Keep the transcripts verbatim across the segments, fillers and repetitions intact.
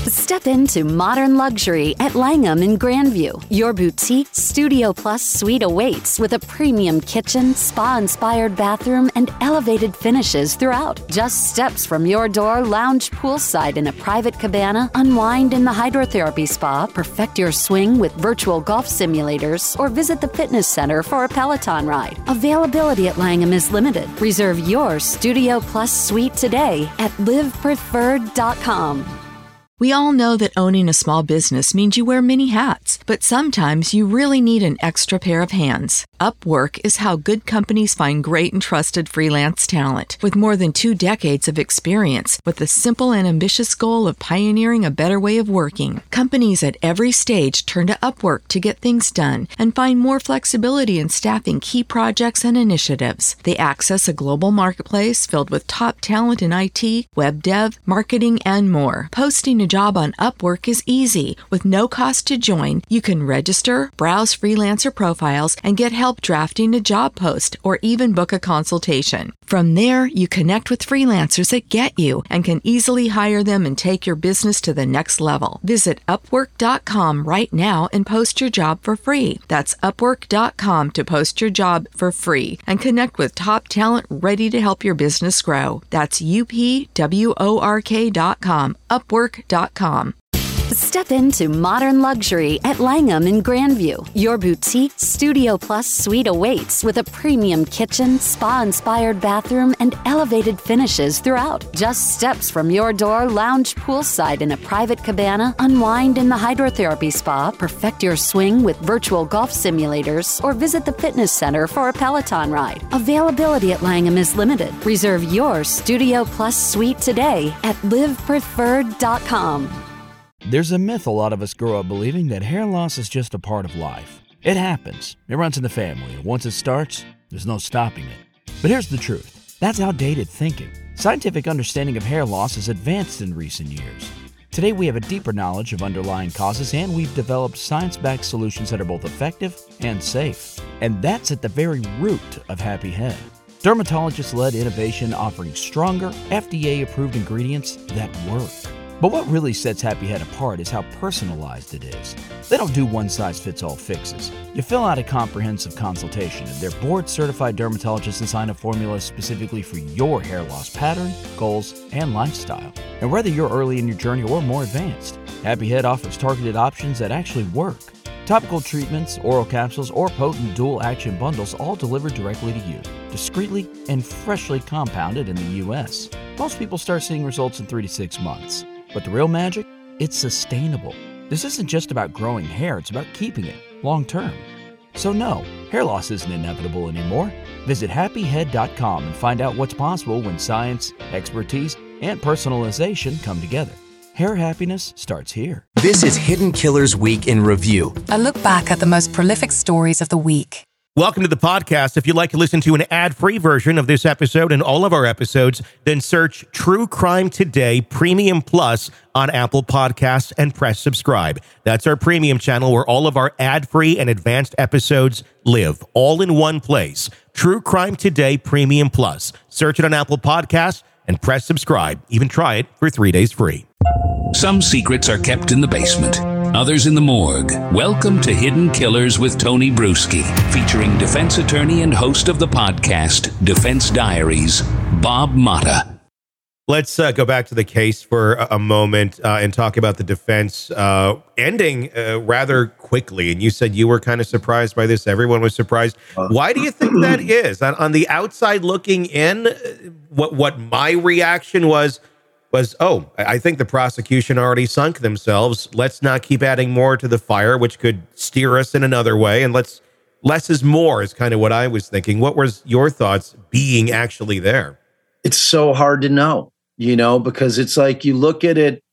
Step into modern luxury at Langham in Grandview. Your boutique Studio Plus suite awaits with a premium kitchen, spa-inspired bathroom, and elevated finishes throughout. Just steps from your door, lounge poolside in a private cabana, unwind in the hydrotherapy spa, perfect your swing with virtual golf simulators, or visit the fitness center for a Peloton ride. Availability at Langham is limited. Reserve your Studio Plus suite today at live preferred dot com. We all know that owning a small business means you wear many hats, but sometimes you really need an extra pair of hands. Upwork is how good companies find great and trusted freelance talent. With more than two decades of experience, with the simple and ambitious goal of pioneering a better way of working, companies at every stage turn to Upwork to get things done and find more flexibility in staffing key projects and initiatives. They access a global marketplace filled with top talent in I T, web dev, marketing, and more. Posting a job on Upwork is easy. With no cost to join, you can register, browse freelancer profiles, and get help drafting a job post or even book a consultation. From there, you connect with freelancers that get you and can easily hire them and take your business to the next level. Visit upwork dot com right now and post your job for free. That's upwork dot com to post your job for free and connect with top talent ready to help your business grow. That's U P W O R K dot com, upwork dot com. Step into modern luxury at Langham in Grandview. Your boutique Studio Plus suite awaits with a premium kitchen, spa-inspired bathroom, and elevated finishes throughout. Just steps from your door, lounge poolside in a private cabana, unwind in the hydrotherapy spa, perfect your swing with virtual golf simulators, or visit the fitness center for a Peloton ride. Availability at Langham is limited. Reserve your Studio Plus suite today at live preferred dot com. There's a myth a lot of us grow up believing that hair loss is just a part of life. It happens. It runs in the family, and once it starts, there's no stopping it. But here's the truth. That's outdated thinking. Scientific understanding of hair loss has advanced in recent years. Today, we have a deeper knowledge of underlying causes, and we've developed science-backed solutions that are both effective and safe. And that's at the very root of Happy Head. Dermatologist-led innovation offering stronger, F D A-approved ingredients that work. But what really sets Happy Head apart is how personalized it is. They don't do one-size-fits-all fixes. You fill out a comprehensive consultation, and their board-certified dermatologists design a formula specifically for your hair loss pattern, goals, and lifestyle. And whether you're early in your journey or more advanced, Happy Head offers targeted options that actually work. Topical treatments, oral capsules, or potent dual-action bundles all delivered directly to you, discreetly and freshly compounded in the U S. Most people start seeing results in three to six months. But the real magic? It's sustainable. This isn't just about growing hair, it's about keeping it long term. So no, hair loss isn't inevitable anymore. Visit happy head dot com and find out what's possible when science, expertise, and personalization come together. Hair happiness starts here. This is Hidden Killers Week in Review. A look back at the most prolific stories of the week. Welcome to the podcast. If you'd like to listen to an ad-free version of this episode and all of our episodes, then search True Crime Today Premium Plus on Apple Podcasts and press subscribe. That's our premium channel where all of our ad-free and advanced episodes live, all in one place. True Crime Today Premium Plus. Search it on Apple Podcasts and press subscribe. Even try it for three days free. Some secrets are kept in the basement, others in the morgue. Welcome to Hidden Killers with Tony Bruschi, featuring defense attorney and host of the podcast, Defense Diaries, Bob Motta. Let's uh, go back to the case for a, a moment uh, and talk about the defense uh, ending uh, rather quickly. And you said you were kind of surprised by this. Everyone was surprised. Why do you think that is? On, on the outside looking in, what what my reaction was, was, oh, I think the prosecution already sunk themselves. Let's not keep adding more to the fire, which could steer us in another way. And let's less is more is kind of what I was thinking. What was your thoughts being actually there? It's so hard to know, you know, because it's like you look at it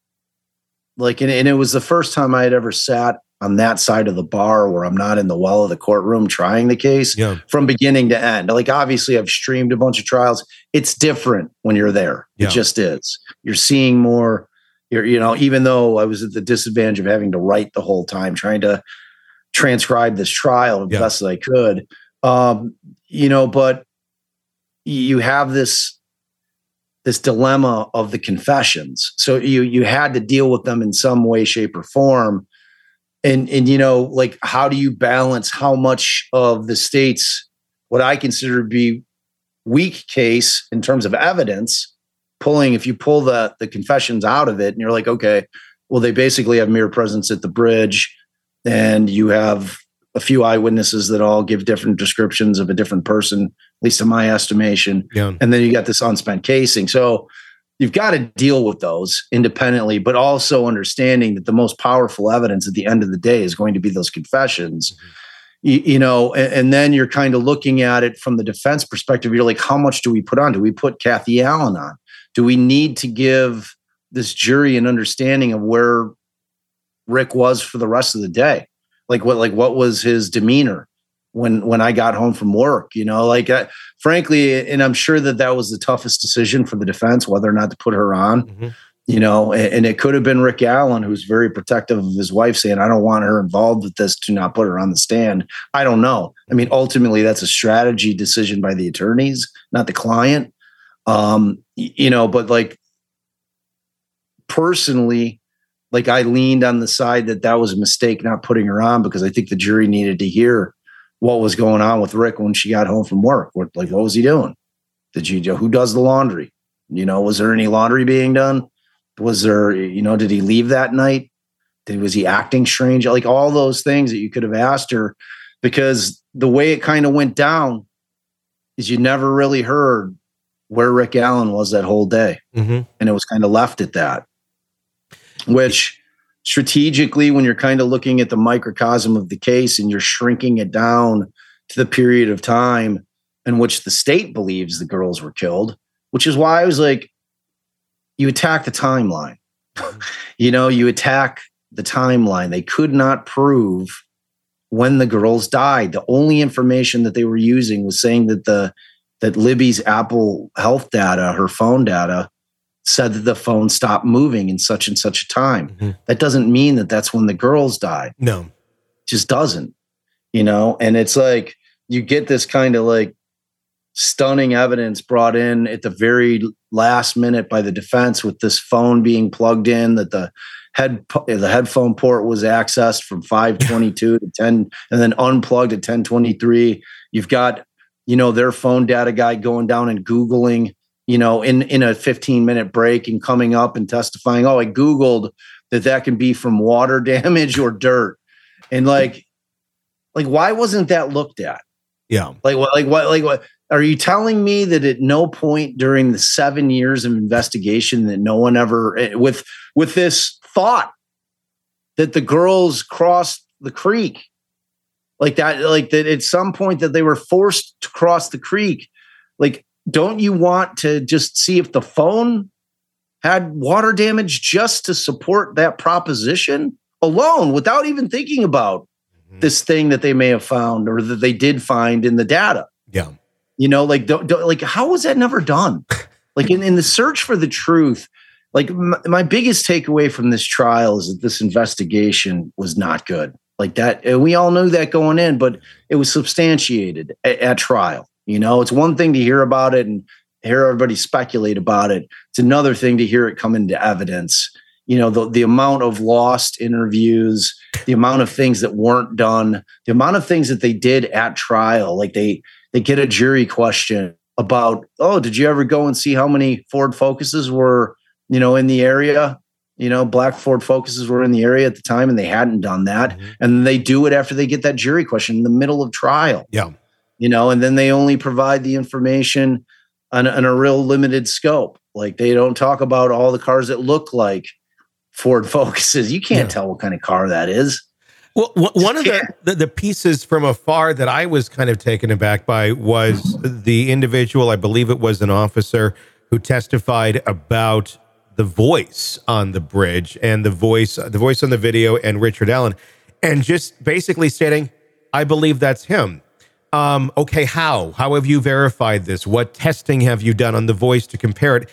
like, and, and it was the first time I had ever sat on that side of the bar where I'm not in the well of the courtroom trying the case yeah. from beginning to end. Like, obviously I've streamed a bunch of trials. It's different when you're there. Yeah. It just is. You're seeing more, you're, you know, even though I was at the disadvantage of having to write the whole time, trying to transcribe this trial as yeah. best as I could, um, you know, but you have this, this dilemma of the confessions. So you you had to deal with them in some way, shape, or form. And and you know, like, how do you balance how much of the state's what I consider to be weak case in terms of evidence, pulling, if you pull the the confessions out of it and you're like, okay, well, they basically have mere presence at the bridge, and you have a few eyewitnesses that all give different descriptions of a different person, at least in my estimation. Yeah. And then you got this unspent casing. So you've got to deal with those independently, but also understanding that the most powerful evidence at the end of the day is going to be those confessions. Mm-hmm. You, you know, and, and then you're kind of looking at it from the defense perspective. You're like, how much do we put on? Do we put Kathy Allen on? Do we need to give this jury an understanding of where Rick was for the rest of the day? Like what, like what was his demeanor when, when I got home from work, you know, like, uh, frankly, and I'm sure that that was the toughest decision for the defense, whether or not to put her on, mm-hmm. you know, and, and it could have been Rick Allen, who's very protective of his wife, saying, I don't want her involved with this, to not put her on the stand. I don't know. I mean, ultimately that's a strategy decision by the attorneys, not the client. Um, you know, but like personally, like I leaned on the side that that was a mistake not putting her on, because I think the jury needed to hear what was going on with Rick when she got home from work. What, like, what was he doing? Did you, who does the laundry? You know, was there any laundry being done? Was there, you know, did he leave that night? Did, was he acting strange? Like all those things that you could have asked her, because the way it kind of went down is you never really heard where Rick Allen was that whole day. Mm-hmm. And it was kind of left at that. Which strategically, when you're kind of looking at the microcosm of the case and you're shrinking it down to the period of time in which the state believes the girls were killed, which is why I was like, you attack the timeline. you know, you attack the timeline. They could not prove when the girls died. The only information that they were using was saying that the that Libby's Apple Health data, her phone data, said that the phone stopped moving in such and such a time. Mm-hmm. That doesn't mean that that's when the girls died. No, it just doesn't, you know? And it's like, you get this kind of like stunning evidence brought in at the very last minute by the defense, with this phone being plugged in, that the head, the headphone port was accessed from five twenty-two to ten and then unplugged at ten twenty-three. You've got, you know, their phone data guy going down and Googling, you know, in, in a fifteen minute break and coming up and testifying, oh, I Googled that that can be from water damage or dirt. And like, like, why wasn't that looked at? Yeah. Like what, like what, like what, are you telling me that at no point during the seven years of investigation that no one ever, with, with this thought that the girls crossed the creek, like that, like that at some point that they were forced to cross the creek, like, don't you want to just see if the phone had water damage just to support that proposition alone, without even thinking about mm-hmm. this thing that they may have found or that they did find in the data? Yeah. You know, like, don't, don't, like, how was that never done? Like in, in the search for the truth, like my, my biggest takeaway from this trial is that this investigation was not good. Like that, we all knew that going in, but it was substantiated at, at trial. You know, it's one thing to hear about it and hear everybody speculate about it. It's another thing to hear it come into evidence. You know, the, the amount of lost interviews, the amount of things that weren't done, the amount of things that they did at trial. Like they, they get a jury question about, oh, did you ever go and see how many Ford Focuses were, you know, in the area? You know, black Ford Focuses were in the area at the time, and they hadn't done that. Mm-hmm. And they do it after they get that jury question in the middle of trial. Yeah. You know, and then they only provide the information on, on a real limited scope. Like they don't talk about all the cars that look like Ford Focuses. You can't yeah. tell what kind of car that is. Well, one of the, the, the pieces from afar that I was kind of taken aback by was the individual, I believe it was an officer, who testified about the voice on the bridge and the voice, the voice on the video and Richard Allen, and just basically stating, I believe that's him. Um, okay, how? How have you verified this? What testing have you done on the voice to compare it?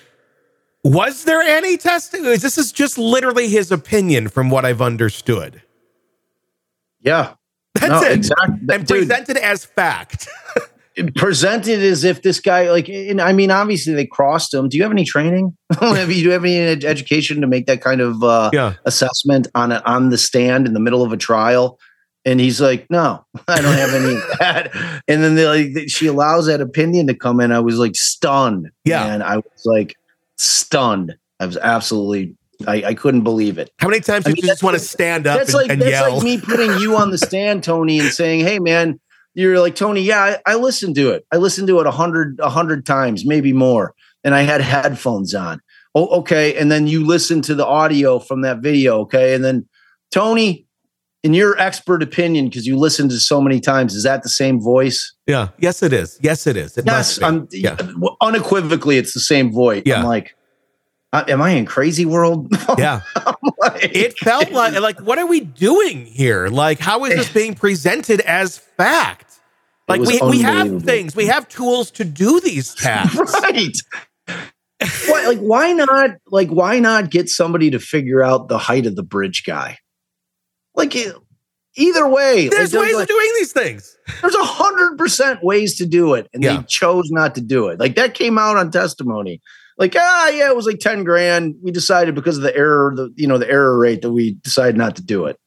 Was there any testing? This is just literally his opinion from what I've understood. Yeah. That's no, it. Exactly. And presented as fact. presented as if this guy, like, and I mean, obviously they crossed him. Do you have any training? have you, do you have any ed- education to make that kind of uh, yeah. assessment on a, on the stand in the middle of a trial? And he's like, no, I don't have any of that. And then they, like, she allows that opinion to come in. I was like stunned. Yeah. And I was like stunned. I was absolutely, I, I couldn't believe it. How many times do I you mean, just want to stand up that's and, like, and that's yell? like me putting you on the stand, Tony, and saying, hey, man, you're like, Tony, yeah, I, I listened to it. I listened to it a hundred, a hundred times, maybe more. And I had headphones on. Oh, okay. And then you listen to the audio from that video. Okay. And then Tony, in your expert opinion, because you listened to so many times, is that the same voice? Yeah. Yes, it is. Yes, it is. It yes. must be. I'm, yeah. Unequivocally, it's the same voice. Yeah. I'm like, uh, am I in crazy world? Yeah. like, it felt like, like, what are we doing here? Like, how is this being presented as fact? Like, we, we have things, we have tools to do these tasks. Right. Why, like, why not, like, why not get somebody to figure out the height of the bridge guy? Like, either way, there's like, ways like, of doing these things. There's a hundred percent ways to do it, and yeah. they chose not to do it. Like, that came out on testimony. Like, ah, yeah, it was like ten grand. We decided because of the error, the you know, the error rate, that we decided not to do it.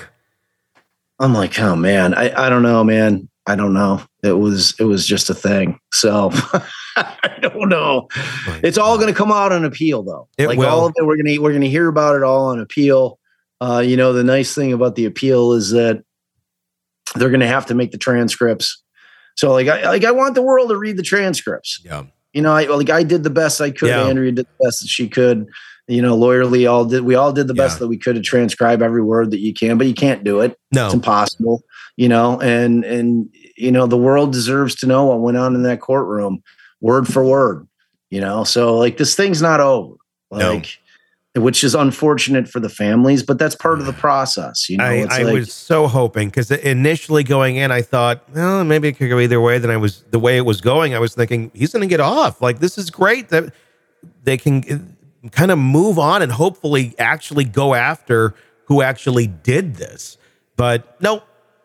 I'm like, oh man, I, I don't know, man. I don't know. It was it was just a thing. So I don't know. It's all going to come out on appeal, though. It like will. all of it, we're gonna we're gonna hear about it all on appeal. Uh, you know, the nice thing about the appeal is that they're going to have to make the transcripts. So, like, I like I want the world to read the transcripts. Yeah. You know, I like I did the best I could. Yeah. Andrea did the best that she could. You know, lawyerly, all did. We all did the best Yeah. that we could to transcribe every word that you can, but you can't do it. No, it's impossible. You know, and and you know, the world deserves to know what went on in that courtroom, word for word. You know, so like this thing's not over. Like. No. Which is unfortunate for the families, but that's part of the process. You know, I, it's I like, was so hoping, because initially going in, I thought, well, maybe it could go either way. Then I was the way it was going. I was thinking he's going to get off. Like, this is great that they can kind of move on and hopefully actually go after who actually did this. But nope,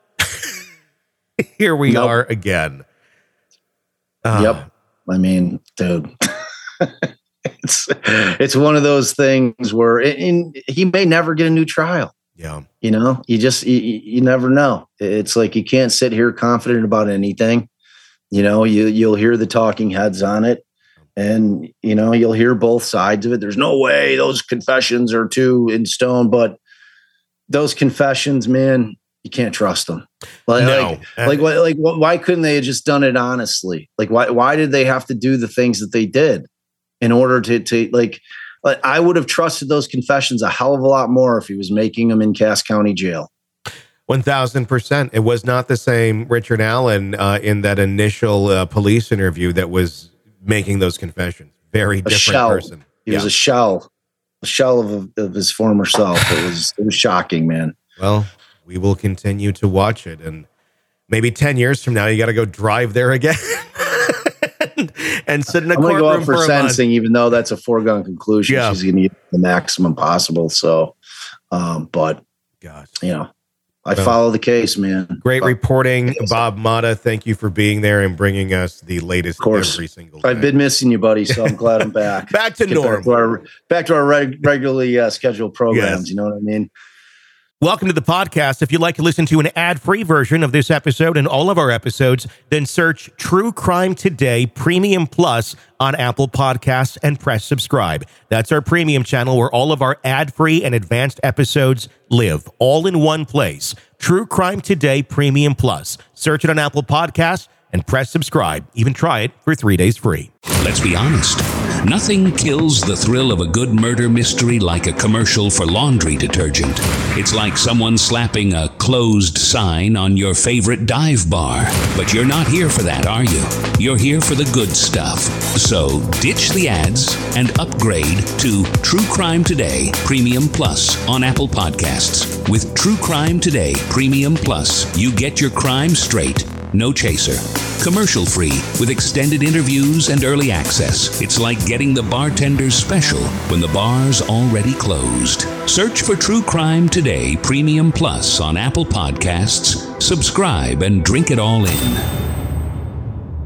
here we nope. are again. Uh, yep. I mean, dude. It's it's one of those things where it, in, he may never get a new trial. Yeah, you know, you just you, you never know. It's like you can't sit here confident about anything. You know, you you'll hear the talking heads on it, and you know you'll hear both sides of it. There's no way those confessions are too in stone, but those confessions, man, you can't trust them. Like, no. like, like, like, why couldn't they have just done it honestly? Like, why why did they have to do the things that they did? In order to, to like, like, I would have trusted those confessions a hell of a lot more if he was making them in Cass County Jail. one thousand percent. It was not the same Richard Allen uh, in that initial uh, police interview that was making those confessions. Very different shell. person. He yeah. was a shell, a shell of, of his former self. It was, it was shocking, man. Well, we will continue to watch it. And maybe ten years from now, you got to go drive there again. And sit in a I'm going to courtroom go up for, for sentencing, even though that's a foregone conclusion. Yeah. She's going to get the maximum possible. So, um, but Gosh. you know, I well, follow the case, man. Great but, reporting, Bob Motta. Thank you for being there and bringing us the latest of course. every single day. I've been missing you, buddy. So I'm glad I'm back. back to normal. Back to our, back to our reg- regularly uh, scheduled programs. Yes. You know what I mean? Welcome to the podcast. If you'd like to listen to an ad-free version of this episode and all of our episodes, then search True Crime Today Premium Plus on Apple Podcasts and press subscribe. That's our premium channel where all of our ad-free and advanced episodes live, all in one place. True Crime Today Premium Plus. Search it on Apple Podcasts and press subscribe. Even try it for three days free. Let's be honest. Nothing kills the thrill of a good murder mystery like a commercial for laundry detergent. It's like someone slapping a closed sign on your favorite dive bar. But you're not here for that, are you? You're here for the good stuff. So ditch the ads and upgrade to True Crime Today Premium Plus on Apple Podcasts. With True Crime Today Premium Plus, you get your crime straight. No chaser. Commercial free with extended interviews and early access. It's like getting the bartender's special when the bar's already closed. Search for True Crime Today Premium Plus on Apple Podcasts. Subscribe and drink it all in.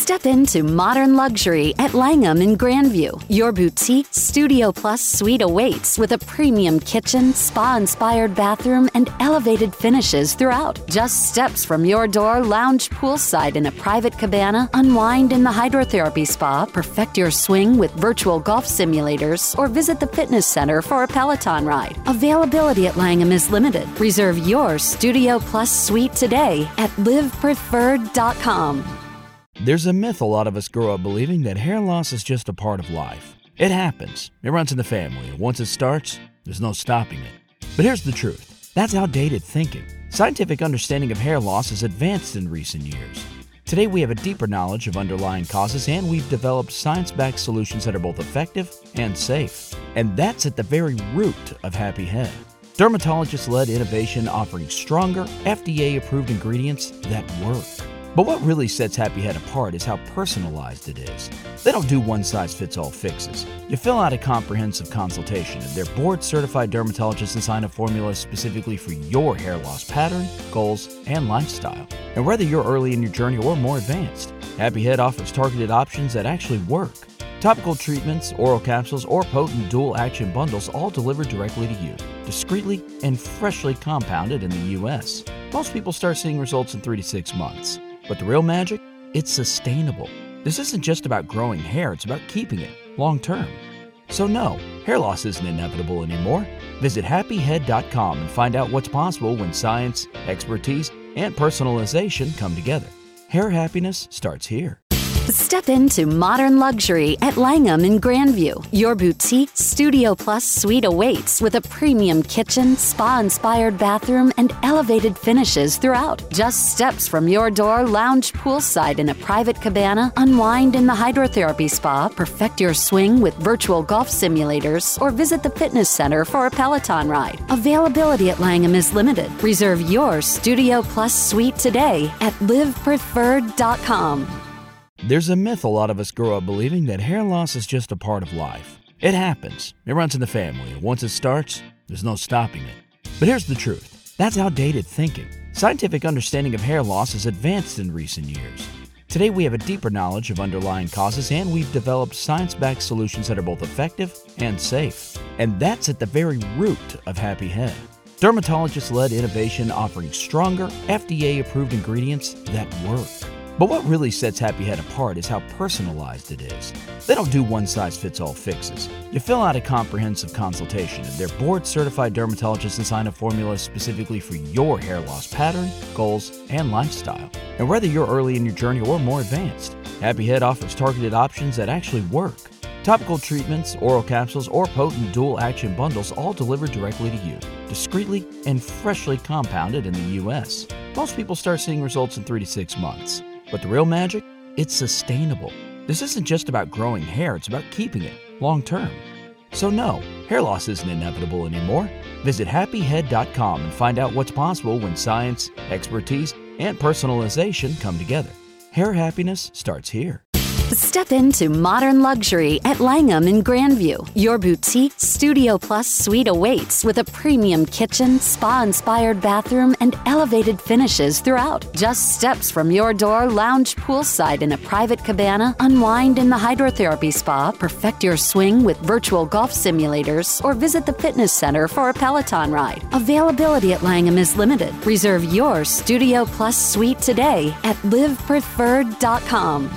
Step into modern luxury at Langham in Grandview. Your boutique Studio Plus suite awaits with a premium kitchen, spa-inspired bathroom, and elevated finishes throughout. Just steps from your door, lounge poolside in a private cabana, unwind in the hydrotherapy spa, perfect your swing with virtual golf simulators, or visit the fitness center for a Peloton ride. Availability at Langham is limited. Reserve your Studio Plus suite today at live preferred dot com. There's a myth a lot of us grow up believing that hair loss is just a part of life. It happens. It runs in the family. Once it starts, there's no stopping it. But here's the truth. That's outdated thinking. Scientific understanding of hair loss has advanced in recent years. Today we have a deeper knowledge of underlying causes, and we've developed science-backed solutions that are both effective and safe. And that's at the very root of Happy Head. Dermatologist-led innovation offering stronger, F D A-approved ingredients that work. But what really sets Happy Head apart is how personalized it is. They don't do one-size-fits-all fixes. You fill out a comprehensive consultation, and their board-certified dermatologists design a formula specifically for your hair loss pattern, goals, and lifestyle. And whether you're early in your journey or more advanced, Happy Head offers targeted options that actually work. Topical treatments, oral capsules, or potent dual-action bundles all delivered directly to you, discreetly and freshly compounded in the U S. Most people start seeing results in three to six months. But the real magic? It's sustainable. This isn't just about growing hair, it's about keeping it long term. So no, hair loss isn't inevitable anymore. Visit happy head dot com and find out what's possible when science, expertise, and personalization come together. Hair happiness starts here. Step into modern luxury at Langham in Grandview. Your boutique Studio Plus suite awaits with a premium kitchen, spa-inspired bathroom, and elevated finishes throughout. Just steps from your door, lounge poolside in a private cabana, unwind in the hydrotherapy spa, perfect your swing with virtual golf simulators, or visit the fitness center for a Peloton ride. Availability at Langham is limited. Reserve your Studio Plus suite today at live preferred dot com. There's a myth a lot of us grow up believing that hair loss is just a part of life. It happens. It runs in the family. Once it starts, there's no stopping it. But here's the truth. That's outdated thinking. Scientific understanding of hair loss has advanced in recent years. Today we have a deeper knowledge of underlying causes, and we've developed science-backed solutions that are both effective and safe. And that's at the very root of Happy Head. Dermatologist-led innovation offering stronger, F D A-approved ingredients that work. But what really sets Happy Head apart is how personalized it is. They don't do one-size-fits-all fixes. You fill out a comprehensive consultation, and their board-certified dermatologists design a formula specifically for your hair loss pattern, goals, and lifestyle. And whether you're early in your journey or more advanced, Happy Head offers targeted options that actually work. Topical treatments, oral capsules, or potent dual-action bundles all delivered directly to you, discreetly and freshly compounded in the U S. Most people start seeing results in three to six months. But the real magic? It's sustainable. This isn't just about growing hair, it's about keeping it long term. So no, hair loss isn't inevitable anymore. Visit happy head dot com and find out what's possible when science, expertise, and personalization come together. Hair happiness starts here. Step into modern luxury at Langham in Grandview. Your boutique Studio Plus suite awaits with a premium kitchen, spa-inspired bathroom, and elevated finishes throughout. Just steps from your door, lounge poolside in a private cabana, unwind in the hydrotherapy spa, perfect your swing with virtual golf simulators, or visit the fitness center for a Peloton ride. Availability at Langham is limited. Reserve your Studio Plus suite today at live preferred dot com.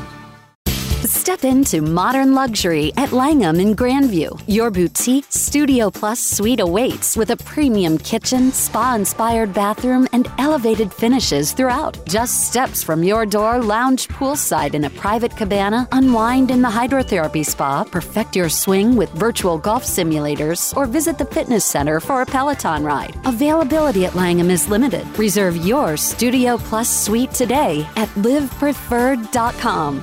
Step into modern luxury at Langham in Grandview. Your boutique Studio Plus suite awaits with a premium kitchen, spa-inspired bathroom, and elevated finishes throughout. Just steps from your door, lounge poolside in a private cabana, unwind in the hydrotherapy spa, perfect your swing with virtual golf simulators, or visit the fitness center for a Peloton ride. Availability at Langham is limited. Reserve your Studio Plus suite today at live preferred dot com.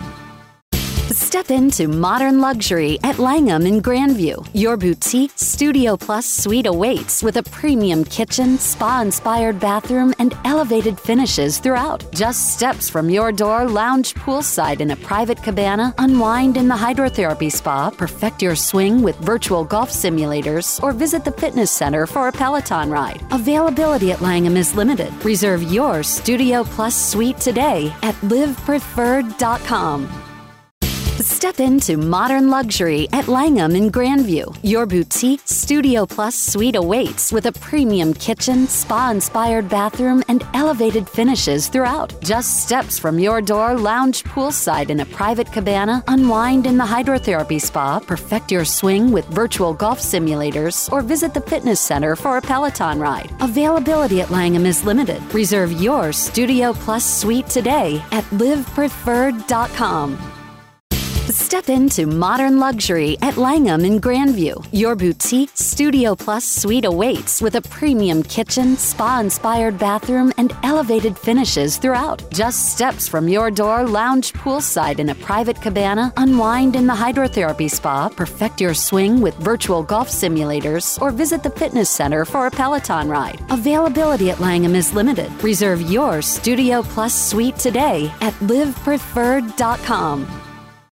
Step into modern luxury at Langham in Grandview. Your boutique Studio Plus suite awaits with a premium kitchen, spa-inspired bathroom, and elevated finishes throughout. Just steps from your door, lounge poolside in a private cabana, unwind in the hydrotherapy spa, perfect your swing with virtual golf simulators, or visit the fitness center for a Peloton ride. Availability at Langham is limited. Reserve your Studio Plus suite today at live preferred dot com. Step into modern luxury at Langham in Grandview. Your boutique Studio Plus suite awaits with a premium kitchen, spa-inspired bathroom, and elevated finishes throughout. Just steps from your door, lounge poolside in a private cabana, unwind in the hydrotherapy spa, perfect your swing with virtual golf simulators, or visit the fitness center for a Peloton ride. Availability at Langham is limited. Reserve your Studio Plus suite today at live preferred dot com. Step into modern luxury at Langham in Grandview. Your boutique Studio Plus suite awaits with a premium kitchen, spa-inspired bathroom, and elevated finishes throughout. Just steps from your door, lounge poolside in a private cabana, unwind in the hydrotherapy spa, perfect your swing with virtual golf simulators, or visit the fitness center for a Peloton ride. Availability at Langham is limited. Reserve your Studio Plus suite today at live preferred dot com.